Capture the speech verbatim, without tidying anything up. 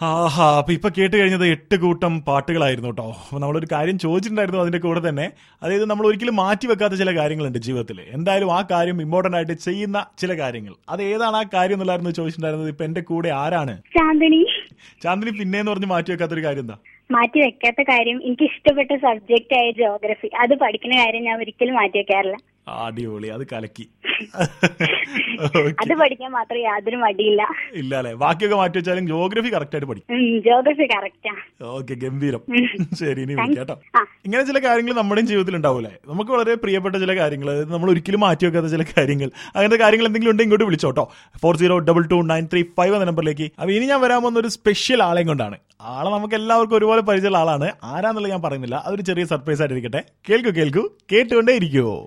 ആഹാ, അപ്പൊ ഇപ്പൊ കേട്ട് കഴിഞ്ഞത് എട്ട് കൂട്ടം പാട്ടുകളായിരുന്നു കേട്ടോ. അപ്പൊ നമ്മളൊരു കാര്യം ചോദിച്ചിട്ടുണ്ടായിരുന്നു അതിന്റെ കൂടെ തന്നെ. അതായത് നമ്മൾ ഒരിക്കലും മാറ്റി വെക്കാത്ത ചില കാര്യങ്ങളുണ്ട് ജീവിതത്തിൽ. എന്തായാലും ആ കാര്യം ഇമ്പോർട്ടന്റ് ആയിട്ട് ചെയ്യുന്ന ചില കാര്യങ്ങൾ, അത് ഏതാണ് ആ കാര്യം എന്നുള്ളായിരുന്നു ചോദിച്ചിട്ടുണ്ടായിരുന്നത്. ഇപ്പൊ എന്റെ കൂടെ ആരാണ്? ചാന്ദിനി. ചാന്ദിനി പിന്നേന്ന് പറഞ്ഞ് മാറ്റി വെക്കാത്തൊരു കാര്യം എന്താ? മാറ്റി വെക്കാത്ത കാര്യം, എനിക്ക് ഇഷ്ടപ്പെട്ട സബ്ജക്റ്റ് ആയ ജോഗ്രഫി, അത് പഠിക്കുന്ന കാര്യം ഞാൻ ഒരിക്കലും മാറ്റി വെക്കാറില്ല. അടിപൊളി, അത് കലക്കി. അത് പഠിക്കാൻ മാത്രം യാതൊരു മടിയില്ല. ഇല്ല അല്ലെ? ബാക്കിയൊക്കെ മാറ്റി വെച്ചാലും ജോഗ്രഫി കറക്റ്റ് ആയിട്ട് പഠിക്കും. Geography correct. ഓക്കെ, ഗംഭീരം. ശരി, ഇനി വിളിക്കാട്ടോ. ഇങ്ങനെ ചില കാര്യങ്ങൾ നമ്മുടെയും ജീവിതത്തിൽ ഉണ്ടാവൂലേ, നമുക്ക് വളരെ പ്രിയപ്പെട്ട ചില കാര്യങ്ങൾ, അതായത് നമ്മൾ ഒരിക്കലും മാറ്റി വെക്കാത്ത ചില കാര്യങ്ങൾ. അങ്ങനത്തെ കാര്യങ്ങൾ എന്തെങ്കിലും ഉണ്ടെങ്കിൽ ഇങ്ങോട്ട് വിളിച്ചോട്ടോ. Four zero double two nine three five എന്ന നമ്പറിലേക്ക്. അപ്പൊ ഇനി ഞാൻ വരാൻ പോകുന്ന ഒരു സ്പെഷ്യൽ ആളെയും കൊണ്ടാണ്. ആളെ നമുക്ക് എല്ലാവർക്കും ഒരുപോലെ പരിചയമുള്ള ആളാണ്. ആരാന്നുള്ളത് ഞാൻ പറയുന്നില്ല, അതൊരു ചെറിയ സർപ്രൈസ് ആയിട്ടിരിക്കട്ടെ. കേൾക്കൂ കേൾക്കൂ കേട്ടുകൊണ്ടേ ഇരിക്കുവോ.